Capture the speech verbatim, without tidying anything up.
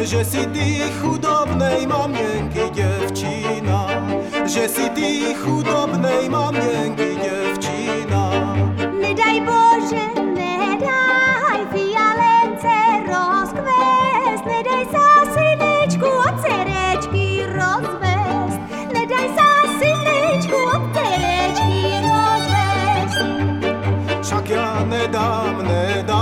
že si ty chudobnej mamienky devčina, že si ty chudobnej mamienky devčina. Nedaj Bože, nedaj fialence rozkvést, nedaj sa synečku od cerečky rozvést, nedaj sa synečku od cerečky rozvést. Však ja nedám, nedám